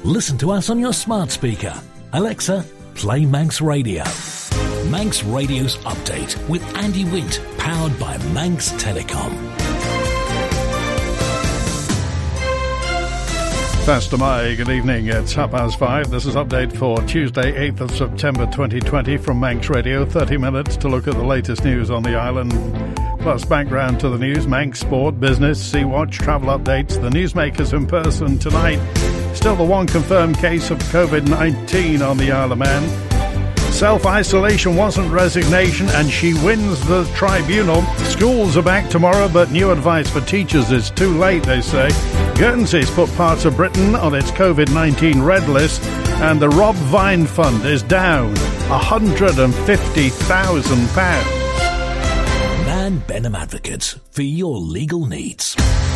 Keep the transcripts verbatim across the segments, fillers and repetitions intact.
listen to us on your smart speaker. Alexa, play Manx Radio. Manx Radio's Update with Andy Wint, powered by Manx Telecom. Fastamai, good evening. It's half past five. This is Update for Tuesday, eighth of September twenty twenty from Manx Radio. thirty minutes to look at the latest news on the island, plus background to the news, Manx Sport, Business, Sea-Watch, travel updates, the newsmakers in person tonight. Still the one confirmed case of covid nineteen on the Isle of Man. Self-isolation wasn't resignation, and she wins the tribunal. Schools are back tomorrow, but new advice for teachers is too late, they say. Guernsey's put parts of Britain on its covid nineteen red list, and the Rob Vine Fund is down one hundred fifty thousand pounds. Man Benham Advocates, for your legal needs.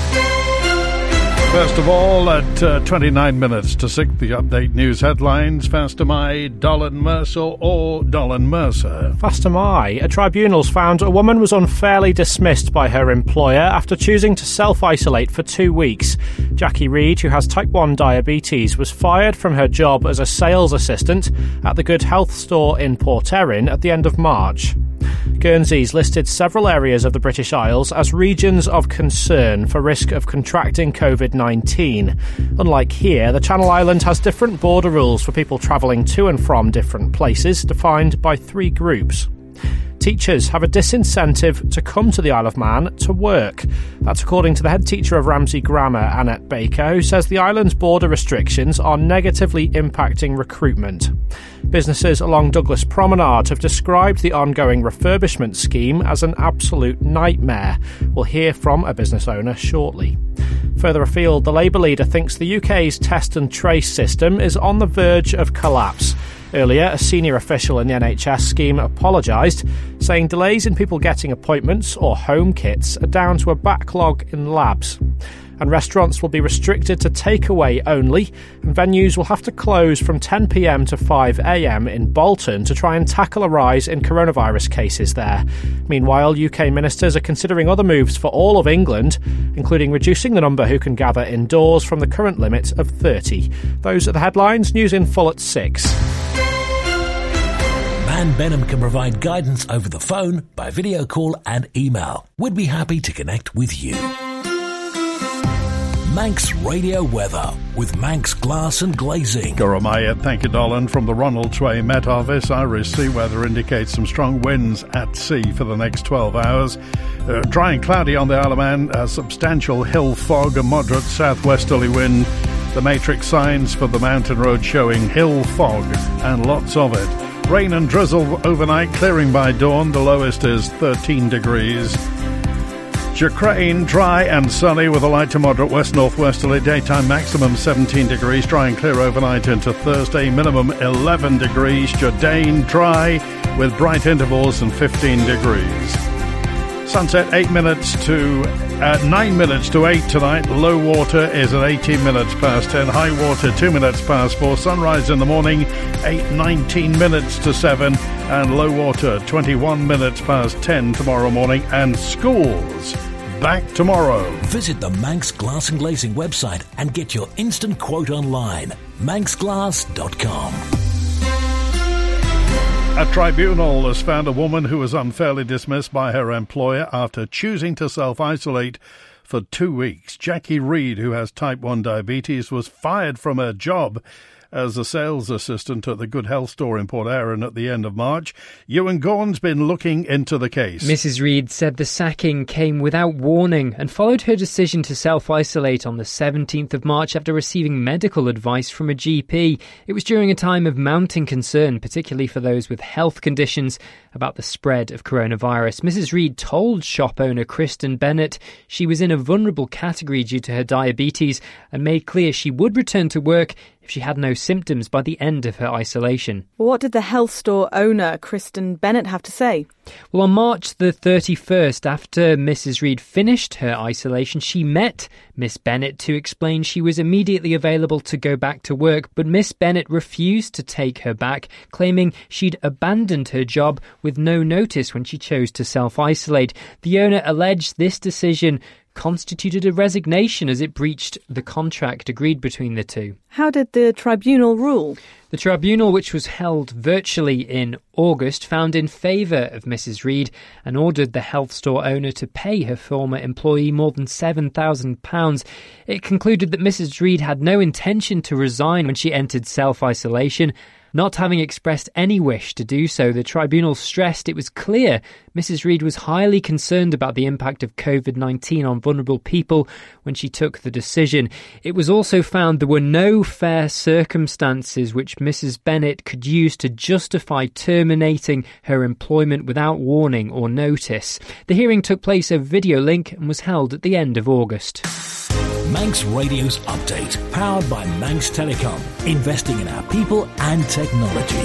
First of all, at uh, twenty-nine minutes to six, the update news headlines. Fastamai, Dolan Mercer or Dolan Mercer? Fastamai. A tribunal's found a woman was unfairly dismissed by her employer after choosing to self-isolate for two weeks. Jackie Reid, who has type one diabetes, was fired from her job as a sales assistant at the Good Health store in Port Erin at the end of March. Guernsey's listed several areas of the British Isles as regions of concern for risk of contracting covid nineteen. Unlike here, the Channel Island has different border rules for people travelling to and from different places, defined by three groups. Teachers have a disincentive to come to the Isle of Man to work. That's according to the head teacher of Ramsey Grammar, Annette Baker, who says the island's border restrictions are negatively impacting recruitment. Businesses along Douglas Promenade have described the ongoing refurbishment scheme as an absolute nightmare. We'll hear from a business owner shortly. Further afield, the Labour leader thinks the U K's test and trace system is on the verge of collapse. Earlier, a senior official in the N H S scheme apologised, saying delays in people getting appointments or home kits are down to a backlog in labs. And restaurants will be restricted to takeaway only, and venues will have to close from ten p.m. to five a.m. in Bolton to try and tackle a rise in coronavirus cases there. Meanwhile, U K ministers are considering other moves for all of England, including reducing the number who can gather indoors from the current limit of thirty. Those are the headlines. News in full at six. Man Benham can provide guidance over the phone, by video call and email. We'd be happy to connect with you. Manx Radio Weather with Manx Glass and Glazing. Goromaya, thank you, Dolan. From the Ronald Sway Met Office, Irish sea weather indicates some strong winds at sea for the next twelve hours. Uh, dry and cloudy on the Isle of Man, a substantial hill fog, a moderate southwesterly wind. The matrix signs for the mountain road showing hill fog and lots of it. Rain and drizzle overnight, clearing by dawn. The lowest is thirteen degrees. Jacrane, dry and sunny with a light to moderate west-northwesterly. Daytime maximum seventeen degrees. Dry and clear overnight into Thursday. Minimum eleven degrees. Jardine, dry with bright intervals and fifteen degrees. Sunset eight minutes to uh, nine minutes to eight tonight. Low water is at eighteen minutes past ten. High water two minutes past four. Sunrise in the morning eight nineteen minutes to seven, and low water twenty-one minutes past ten tomorrow morning. And schools back tomorrow. Visit the Manx Glass and Glazing website and get your instant quote online. manx glass dot com. A tribunal has found a woman who was unfairly dismissed by her employer after choosing to self-isolate for two weeks. Jackie Reid, who has type one diabetes, was fired from her job as a sales assistant at the Good Health store in Port Erin at the end of March. Ewan Gorn's been looking into the case. Missus Reid said the sacking came without warning and followed her decision to self-isolate on the seventeenth of March after receiving medical advice from a G P. It was during a time of mounting concern, particularly for those with health conditions, about the spread of coronavirus. Missus Reid told shop owner Kristen Bennett she was in a vulnerable category due to her diabetes and made clear she would return to work if she had no symptoms by the end of her isolation. What did the health store owner, Kristen Bennett, have to say? Well, on March the thirty-first, after Missus Reid finished her isolation, she met Miss Bennett to explain she was immediately available to go back to work, but Miss Bennett refused to take her back, claiming she'd abandoned her job with no notice when she chose to self-isolate. The owner alleged this decision constituted a resignation as it breached the contract agreed between the two. How did the tribunal rule? The tribunal, which was held virtually in August, found in favour of Missus Reid and ordered the health store owner to pay her former employee more than seven thousand pounds. It concluded that Missus Reid had no intention to resign when she entered self-isolation. Not having expressed any wish to do so, the tribunal stressed it was clear Missus Reid was highly concerned about the impact of covid nineteen on vulnerable people when she took the decision. It was also found there were no fair circumstances which Missus Bennett could use to justify terminating her employment without warning or notice. The hearing took place over video link and was held at the end of August. Manx Radio's update, powered by Manx Telecom, investing in our people and technology.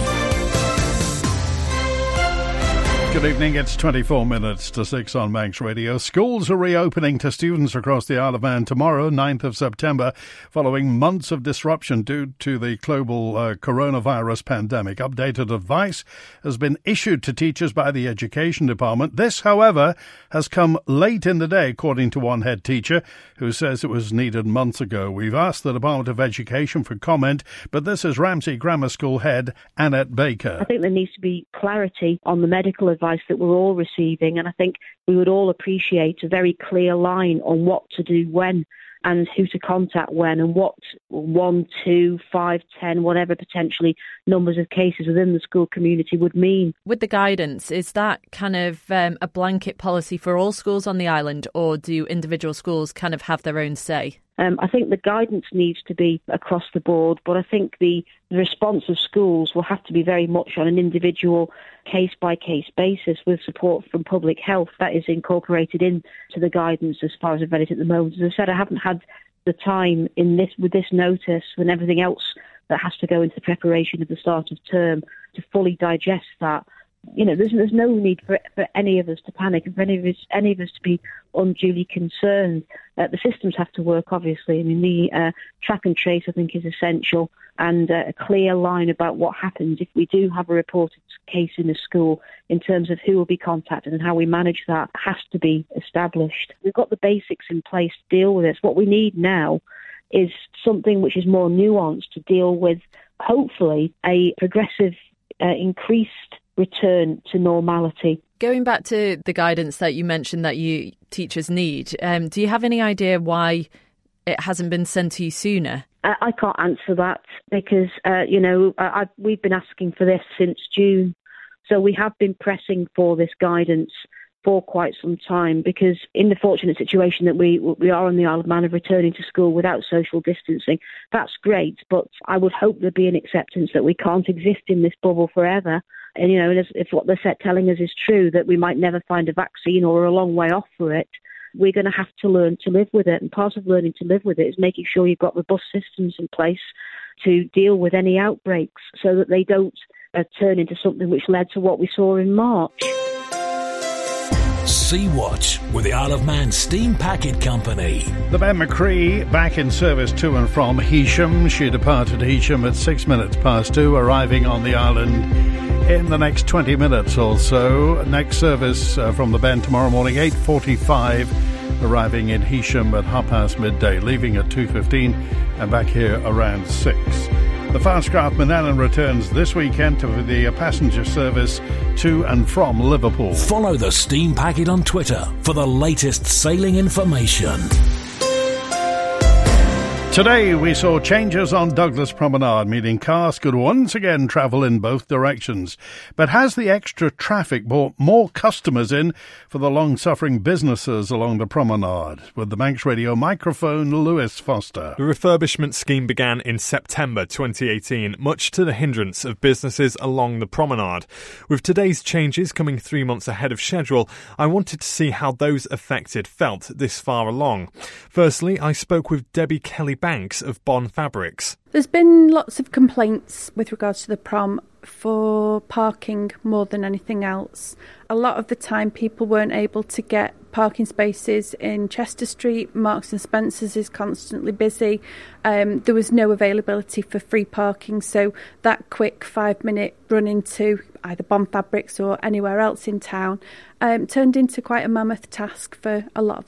Good evening, it's twenty-four minutes to six on Manx Radio. Schools are reopening to students across the Isle of Man tomorrow, ninth of September, following months of disruption due to the global uh, coronavirus pandemic. Updated advice has been issued to teachers by the Education Department. This, however, has come late in the day, according to one head teacher who says it was needed months ago. We've asked the Department of Education for comment, but this is Ramsey Grammar School head Annette Baker. I think there needs to be clarity on the medical advice that we're all receiving, and I think we would all appreciate a very clear line on what to do when and who to contact when and what one, two, five, ten, whatever potentially numbers of cases within the school community would mean. With the guidance, is that kind of um, a blanket policy for all schools on the island, or do individual schools kind of have their own say? Um, I think the guidance needs to be across the board, but I think the, the response of schools will have to be very much on an individual case-by-case basis with support from public health. That is incorporated into the guidance as far as I've read it at the moment. As I said, I haven't had the time in this with this notice and everything else that has to go into the preparation of the start of term to fully digest that. You know, there's, there's no need for, for any of us to panic and for any of us, any of us to be unduly concerned. Uh, the systems have to work, obviously. I mean, the uh, track and trace, I think, is essential, and uh, a clear line about what happens if we do have a reported case in a school in terms of who will be contacted and how we manage that has to be established. We've got the basics in place to deal with this. What we need now is something which is more nuanced to deal with, hopefully, a progressive, uh, increased return to normality. Going back to the guidance that you mentioned that you teachers need, um, do you have any idea why it hasn't been sent to you sooner? I, I can't answer that because, uh, you know, I, I've, we've been asking for this since June. So we have been pressing for this guidance for quite some time, because in the fortunate situation that we we are on the Isle of Man of returning to school without social distancing, that's great, but I would hope there'd be an acceptance that we can't exist in this bubble forever. And, you know, if, if what they're telling us is true, that we might never find a vaccine or a long way off for it, we're going to have to learn to live with it. And part of learning to live with it is making sure you've got robust systems in place to deal with any outbreaks so that they don't uh, turn into something which led to what we saw in March. Sea-Watch with the Isle of Man Steam Packet Company. The Ben McCree back in service to and from Heysham. She departed Heysham at six minutes past two, arriving on the island in the next twenty minutes or so. Next service uh, from the Ben tomorrow morning, eight forty-five, arriving in Heysham at half past midday, leaving at two fifteen and back here around six. The Fastcraft Manannan returns this weekend to the passenger service to and from Liverpool. Follow the Steam Packet on Twitter for the latest sailing information. Today we saw changes on Douglas Promenade, meaning cars could once again travel in both directions. But has the extra traffic brought more customers in for the long-suffering businesses along the promenade? With the Manx Radio microphone, Lewis Foster. The refurbishment scheme began in September twenty eighteen, much to the hindrance of businesses along the promenade. With today's changes coming three months ahead of schedule, I wanted to see how those affected felt this far along. Firstly, I spoke with Debbie Kelly Banks of Bond Fabrics. There's been lots of complaints with regards to the prom for parking more than anything else. A lot of the time people weren't able to get parking spaces in Chester Street. Marks and Spencer's is constantly busy. Um, there was no availability for free parking, so that quick five minute run into either Bond Fabrics or anywhere else in town um, turned into quite a mammoth task for a lot of our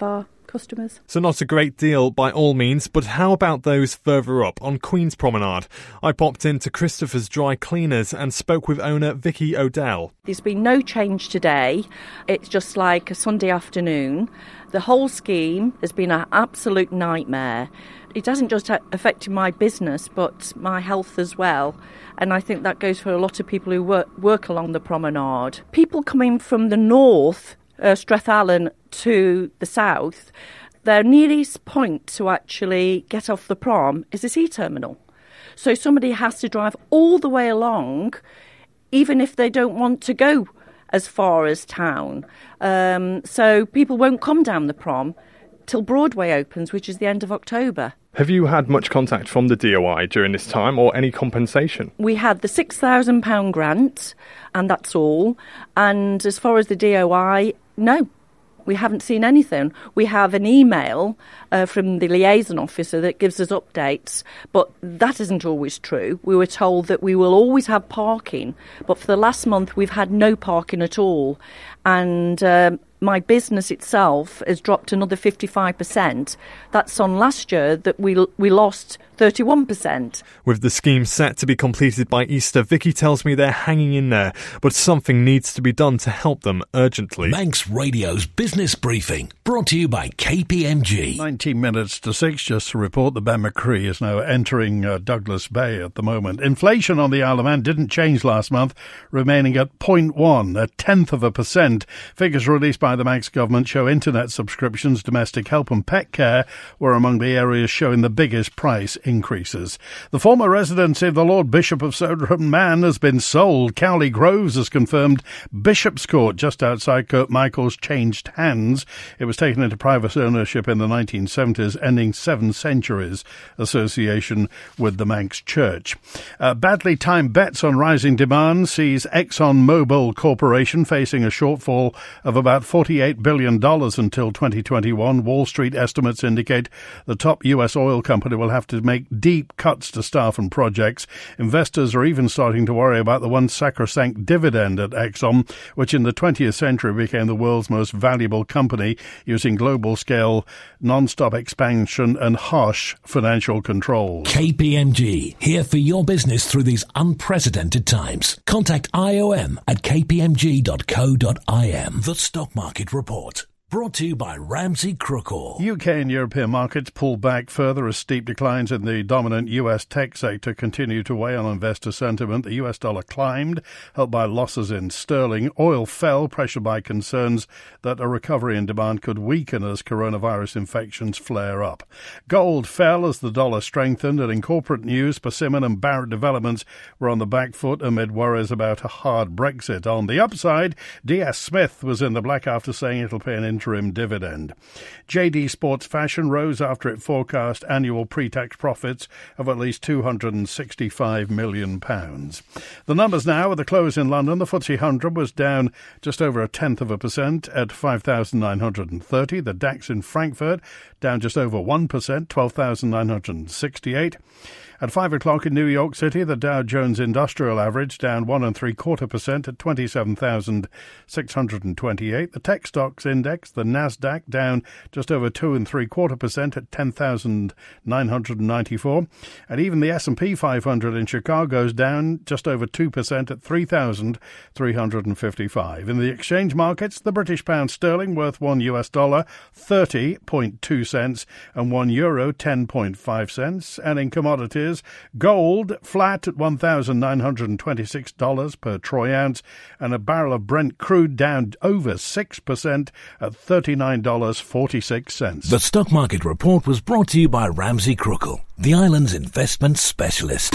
customers. So not a great deal by all means, but how about those further up on Queen's Promenade? I popped into Christopher's Dry Cleaners and spoke with owner Vicky O'Dell. There's been no change today. It's just like a Sunday afternoon. The whole scheme has been an absolute nightmare. It hasn't just affected my business, but my health as well. And I think that goes for a lot of people who work, work along the promenade. People coming from the north, uh, Strathallan, to the south, their nearest point to actually get off the prom is the sea terminal. So somebody has to drive all the way along, even if they don't want to go as far as town. Um, so people won't come down the prom till Broadway opens, which is the end of October. Have you had much contact from the D O I during this time, or any compensation? We had the six thousand pounds grant, and that's all. And as far as the D O I, no, we haven't seen anything. We have an email uh, from the liaison officer that gives us updates, but that isn't always true. We were told that we will always have parking, but for the last month we've had no parking at all. And um, my business itself has dropped another fifty-five percent. That's on last year that we we lost thirty-one percent. With the scheme set to be completed by Easter, Vicky tells me they're hanging in there, but something needs to be done to help them urgently. Manx Radio's Business Briefing, brought to you by K P M G. nineteen minutes to six, just to report that Ben McCree is now entering uh, Douglas Bay at the moment. Inflation on the Isle of Man didn't change last month, remaining at zero point one, a tenth of a percent. Figures released by the Manx government show internet subscriptions, domestic help and pet care were among the areas showing the biggest price increases. The former residency of the Lord Bishop of Soderham Man has been sold. Cowley Groves has confirmed Bishop's Court just outside Kirkmichael's changed hands. It was taken into private ownership in the nineteen seventies, ending seven centuries association with the Manx Church. Uh, badly timed bets on rising demand sees ExxonMobil Corporation facing a shortfall of about forty-eight billion dollars until twenty twenty-one. Wall Street estimates indicate the top U S oil company will have to make deep cuts to staff and projects. Investors are even starting to worry about the once sacrosanct dividend at Exxon, which in the twentieth century became the world's most valuable company, using global-scale non-stop expansion and harsh financial controls. K P M G, here for your business through these unprecedented times. Contact I O M at k p m g dot co dot i m. The Stock Market Report, brought to you by Ramsey Crookall. U K and European markets pulled back further as steep declines in the dominant U S tech sector continue to weigh on investor sentiment. The U S dollar climbed, helped by losses in sterling. Oil fell, pressured by concerns that a recovery in demand could weaken as coronavirus infections flare up. Gold fell as the dollar strengthened, and in corporate news, Persimmon and Barratt Developments were on the back foot amid worries about a hard Brexit. On the upside, D S Smith was in the black after saying it'll pay an interim dividend. J D Sports Fashion rose after it forecast annual pre-tax profits of at least two hundred sixty-five million pounds. The numbers now at the close in London. The F T S E one hundred was down just over a tenth of a percent at five thousand nine hundred thirty. The DAX in Frankfurt down just over one percent, twelve thousand nine hundred sixty-eight. At five o'clock in New York City, the Dow Jones Industrial Average down one and three quarter percent at twenty-seven thousand six hundred twenty-eight. The Tech Stocks Index, the Nasdaq, down just over two and three quarter percent at ten thousand nine hundred ninety-four. And even the S and P five hundred in Chicago is down just over two percent at three thousand three hundred fifty-five. In the exchange markets, the British pound sterling worth one U S dollar thirty point two cents and one euro ten point five cents. And in commodities, gold flat at one thousand nine hundred twenty-six dollars per troy ounce, and a barrel of Brent crude down over six percent at thirty-nine dollars and forty-six cents. The Stock Market Report was brought to you by Ramsey Crookall, the island's investment specialist.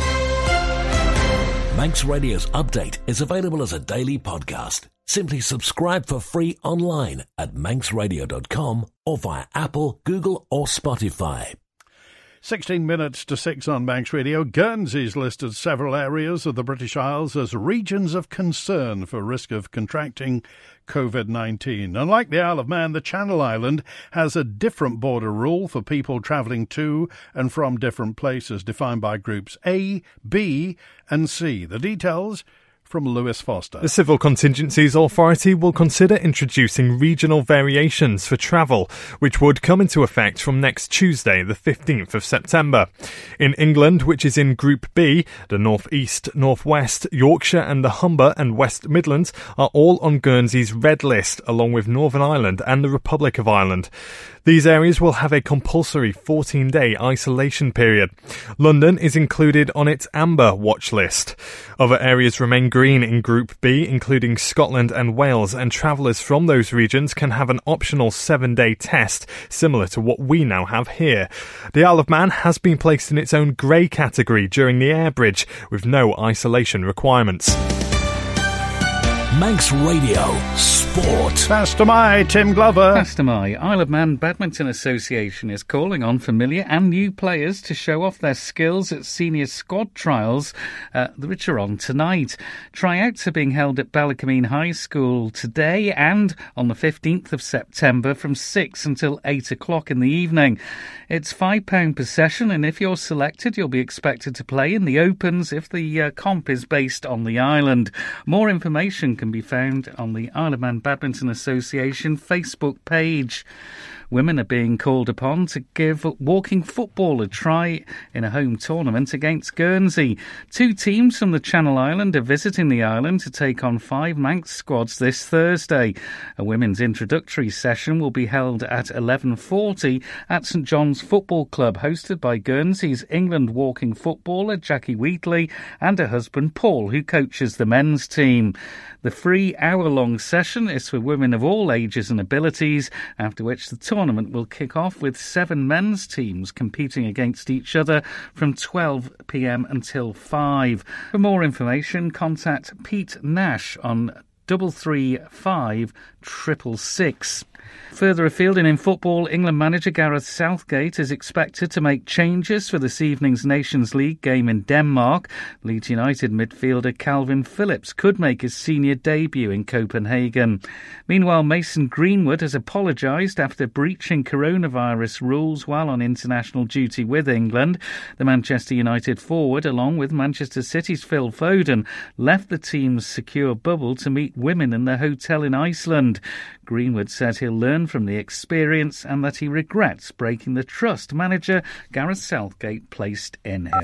Manx Radio's update is available as a daily podcast. Simply subscribe for free online at manx radio dot com or via Apple, Google or Spotify. sixteen minutes to six on Manx Radio. Guernsey's listed several areas of the British Isles as regions of concern for risk of contracting covid nineteen. Unlike the Isle of Man, the Channel Island has a different border rule for people travelling to and from different places, defined by groups A, B and C. The details from Lewis Foster. The Civil Contingencies Authority will consider introducing regional variations for travel, which would come into effect from next Tuesday, the fifteenth of September. In England, which is in Group B, the North East, North West, Yorkshire and the Humber and West Midlands are all on Guernsey's red list, along with Northern Ireland and the Republic of Ireland. These areas will have a compulsory fourteen-day isolation period. London is included on its amber watch list. Other areas remain green in Group B, including Scotland and Wales, and travellers from those regions can have an optional seven-day test, similar to what we now have here. The Isle of Man has been placed in its own grey category during the air bridge, with no isolation requirements. Manx Radio Sport. Pastor Mai, Tim Glover. Pastor Mai, Isle of Man Badminton Association is calling on familiar and new players to show off their skills at senior squad trials, uh, which are on tonight. Tryouts are being held at Ballacameen High School today and on the fifteenth of September from six until eight o'clock in the evening. It's five pounds per session, and if you're selected, you'll be expected to play in the Opens if the uh, comp is based on the island. More information can be found on the Isle of Man Badminton Association Facebook page. Women are being called upon to give walking football a try in a home tournament against Guernsey. Two teams from the Channel Island are visiting the island to take on five Manx squads this Thursday. A women's introductory session will be held at eleven forty at St John's Football Club, hosted by Guernsey's England walking footballer Jackie Wheatley and her husband Paul, who coaches the men's team. The free hour-long session is for women of all ages and abilities, after which the tournament will kick off with seven men's teams competing against each other from twelve p m until five. For more information, contact Pete Nash on double three five triple six. Further afield and in football, England manager Gareth Southgate is expected to make changes for this evening's Nations League game in Denmark. Leeds United midfielder Calvin Phillips could make his senior debut in Copenhagen. Meanwhile, Mason Greenwood has apologised after breaching coronavirus rules while on international duty with England. The Manchester United forward, along with Manchester City's Phil Foden, left the team's secure bubble to meet women in their hotel in Iceland. Greenwood said he'll learn from the experience and that he regrets breaking the trust manager Gareth Southgate placed in him.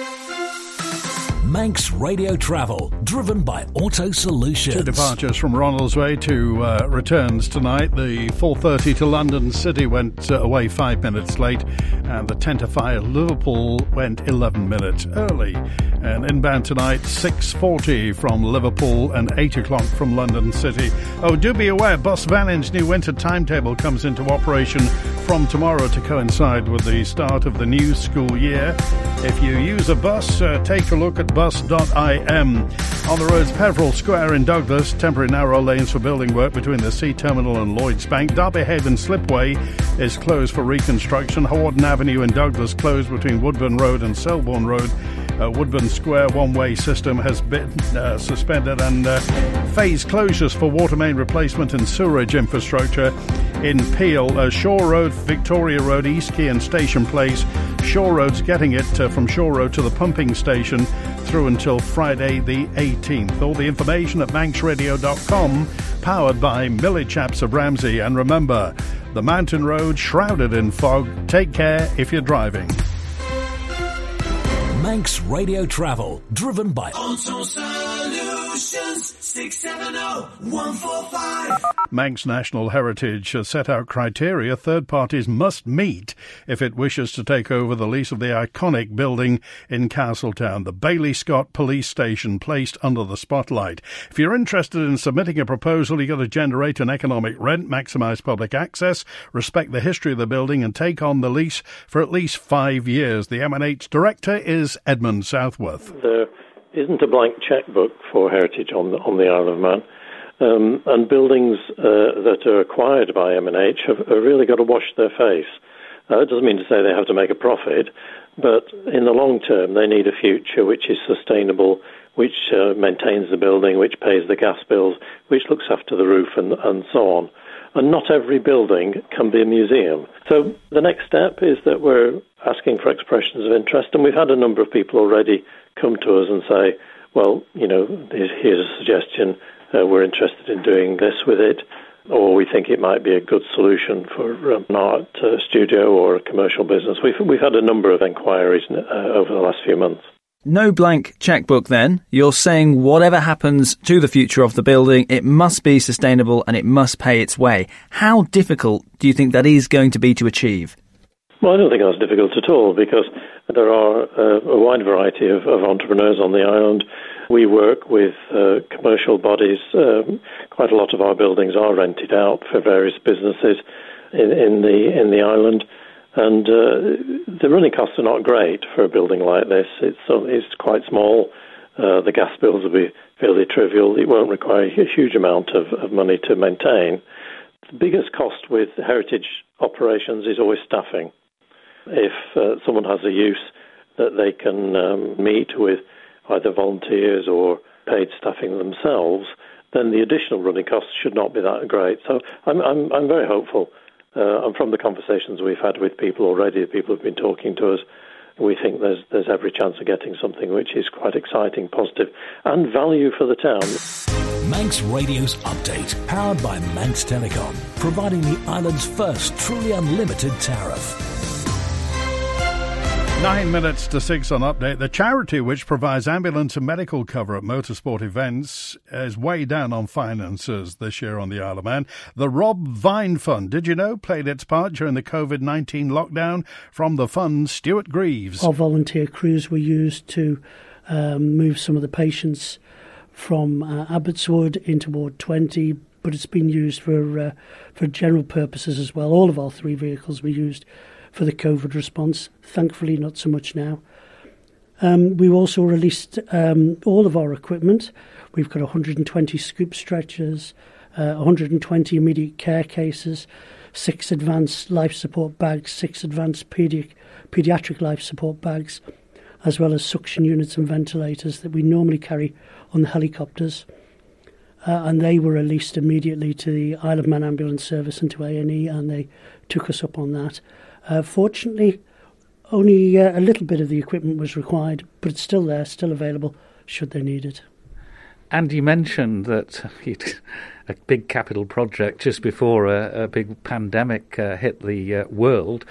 Manx Radio Travel, driven by Auto Solutions. Two departures from Ronaldsway to uh, returns tonight. The four thirty to London City went uh, away five minutes late, and the ten to five Liverpool went eleven minutes early. And inbound tonight, six forty from Liverpool and eight o'clock from London City. Oh, do be aware, Bus Vallon's new winter timetable comes into operation from tomorrow to coincide with the start of the new school year. If you use a bus, uh, take a look at bus dot I M. On the roads, Peveril Square in Douglas, temporary narrow lanes for building work between the Sea Terminal and Lloyds Bank. Derby Haven Slipway is closed for reconstruction. Hawarden Avenue in Douglas closed between Woodburn Road and Selborne Road. Uh, Woodburn Square one-way system has been uh, suspended, and uh, phase closures for water main replacement and sewerage infrastructure in Peel. Uh, Shore Road, Victoria Road, East Quay and Station Place. Shore Road's getting it uh, from Shore Road to the pumping station through until Friday the eighteenth. All the information at manx radio dot com, powered by Millie Chaps of Ramsey. And remember, the mountain road shrouded in fog. Take care if you're driving. Manx Radio Travel, driven by Auto Solutions, six seven zero, one four five. Manx National Heritage has set out criteria third parties must meet if it wishes to take over the lease of the iconic building in Castletown, the Bailey Scott Police Station, placed under the spotlight. If you're interested in submitting a proposal, you've got to generate an economic rent, maximise public access, respect the history of the building and take on the lease for at least five years. The M and H director is Edmund Southworth. There isn't a blank chequebook for heritage on the, on the Isle of Man. Um, and buildings uh, that are acquired by M and H have, have really got to wash their face. Uh, it doesn't mean to say they have to make a profit, but in the long term they need a future which is sustainable, which uh, maintains the building, which pays the gas bills, which looks after the roof and, and so on. And not every building can be a museum. So the next step is that we're asking for expressions of interest, and we've had a number of people already come to us and say, well, you know, here's a suggestion, uh, we're interested in doing this with it, or we think it might be a good solution for um, an art uh, studio or a commercial business. We've, we've had a number of inquiries uh, over the last few months. No blank checkbook then. You're saying whatever happens to the future of the building, it must be sustainable and it must pay its way. How difficult do you think that is going to be to achieve? Well, I don't think that's difficult at all, because there are uh, a wide variety of, of entrepreneurs on the island. We work with uh, commercial bodies. Um, quite a lot of our buildings are rented out for various businesses in, in the in the island. And uh, the running costs are not great for a building like this. It's uh, it's quite small. Uh, the gas bills will be fairly trivial. It won't require a huge amount of, of money to maintain. The biggest cost with heritage operations is always staffing. If uh, someone has a use that they can um, meet with either volunteers or paid staffing themselves, then the additional running costs should not be that great. So I'm I'm, I'm very hopeful. Uh, and from the conversations we've had with people already, the people who've been talking to us, we think there's there's every chance of getting something which is quite exciting, positive, and value for the town. Manx Radio's Update, powered by Manx Telecom, providing the island's first truly unlimited tariff. Nine minutes to six on Update. The charity which provides ambulance and medical cover at motorsport events is way down on finances this year on the Isle of Man. The Rob Vine Fund, did you know, played its part during the covid nineteen lockdown. From the fund, Stuart Greaves. Our volunteer crews were used to um, move some of the patients from uh, Abbotswood into Ward twenty, but it's been used for uh, for general purposes as well. All of our three vehicles were used for the COVID response. Thankfully, not so much now. Um, we also released um, all of our equipment. We've got one hundred twenty scoop stretchers, uh, one hundred twenty immediate care cases, six advanced life support bags, six advanced pedi- paediatric life support bags, as well as suction units and ventilators that we normally carry on the helicopters. Uh, and they were released immediately to the Isle of Man Ambulance Service and to A and E, and they took us up on that. Uh, fortunately, only uh, a little bit of the equipment was required, but it's still there, still available, should they need it. And you mentioned that a big capital project just before a, a big pandemic uh, hit the uh, world.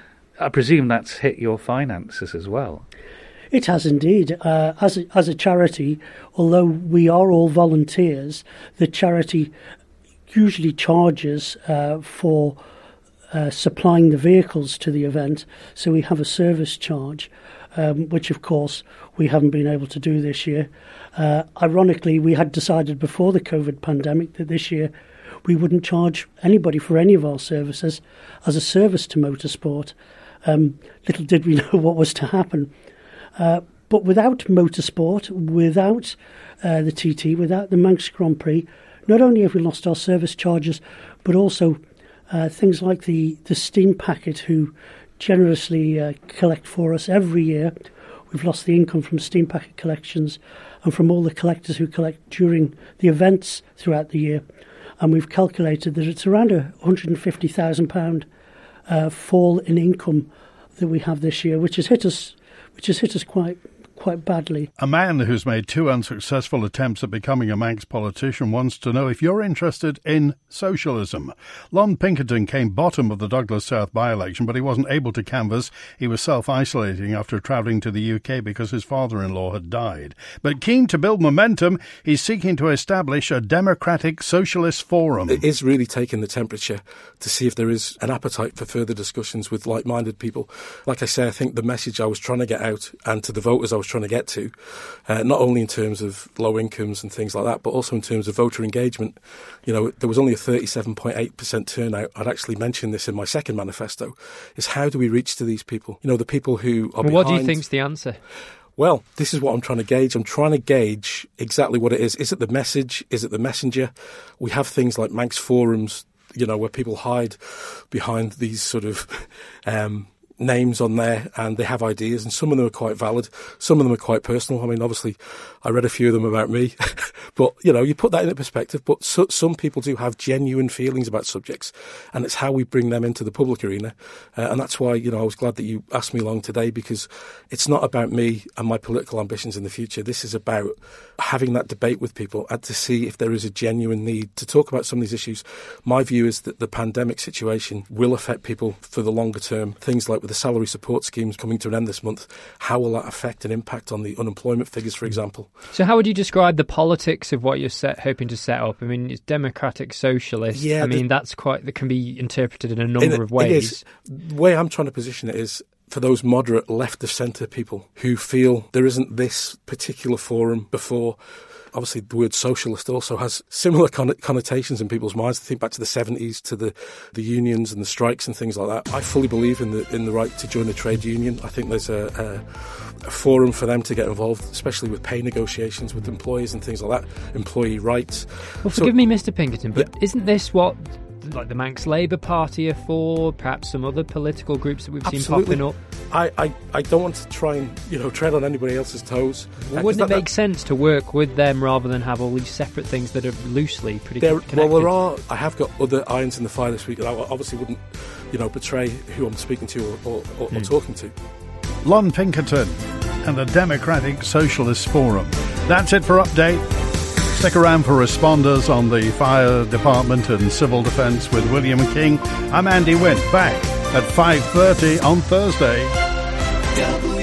I presume that's hit your finances as well. It has indeed. Uh, as a, as a charity, although we are all volunteers, the charity usually charges uh, for Uh, supplying the vehicles to the event, so we have a service charge, um, which of course we haven't been able to do this year. Uh, ironically, we had decided before the COVID pandemic that this year we wouldn't charge anybody for any of our services as a service to motorsport. Um, little did we know what was to happen. Uh, but without motorsport, without uh, the T T, without the Manx Grand Prix, not only have we lost our service charges, but also Uh, things like the, the Steam Packet, who generously uh, collect for us every year. We've lost the income from Steam Packet collections and from all the collectors who collect during the events throughout the year. And we've calculated that it's around a one hundred fifty thousand pounds uh, fall in income that we have this year, which has hit us, which has hit us quite quite badly. A man who's made two unsuccessful attempts at becoming a Manx politician wants to know if you're interested in socialism. Lon Pinkerton came bottom of the Douglas South by-election, but he wasn't able to canvass. He was self-isolating after travelling to the U K because his father-in-law had died. But keen to build momentum, he's seeking to establish a democratic socialist forum. It is really taking the temperature to see if there is an appetite for further discussions with like-minded people. Like I say, I think the message I was trying to get out, and to the voters I was trying to get to, uh, not only in terms of low incomes and things like that, but also in terms of voter engagement. You know, there was only a thirty-seven point eight percent turnout. I'd actually mentioned this in my second manifesto, is how do we reach to these people? You know, the people who are well, behind... What do you think's the answer? Well, this is what I'm trying to gauge. I'm trying to gauge exactly what it is. Is it the message? Is it the messenger? We have things like Manx forums, you know, where people hide behind these sort of... Um, names on there and they have ideas, and some of them are quite valid, some of them are quite personal. I mean, obviously, I read a few of them about me, but, you know, you put that into perspective, but so, some people do have genuine feelings about subjects, and it's how we bring them into the public arena. Uh, and that's why, you know, I was glad that you asked me along today, because it's not about me and my political ambitions in the future. This is about having that debate with people and to see if there is a genuine need to talk about some of these issues. My view is that the pandemic situation will affect people for the longer term. Things like with the salary support schemes coming to an end this month, how will that affect and impact on the unemployment figures, for example? So how would you describe the politics of what you're set, hoping to set up? I mean, it's democratic socialist. Yeah, I mean, the, that's quite, that can be interpreted in a number in, of ways. It is. The way I'm trying to position it is for those moderate left of centre people who feel there isn't this particular forum before. Obviously, the word socialist also has similar con- connotations in people's minds. Think back to the seventies, to the, the unions and the strikes and things like that. I fully believe in the in the right to join a trade union. I think there's a, a, a forum for them to get involved, especially with pay negotiations with employees and things like that, employee rights. Well, so, forgive me, Mister Pinkerton, but yeah. isn't this what, like, the Manx Labour Party are for, perhaps some other political groups that we've Absolutely. seen popping up? I, I, I don't want to try and, you know, tread on anybody else's toes. Well, uh, wouldn't that, it make that, sense to work with them rather than have all these separate things that are loosely pretty there, connected? Well, there are. I have got other irons in the fire this week, and I obviously wouldn't, you know, betray who I'm speaking to or, or, or, mm. or talking to. Lon Pinkerton and the Democratic Socialist Forum. That's it for Update. Stick around for responders on the Fire Department and Civil Defence with William King. I'm Andy Wint, back at five thirty on Thursday.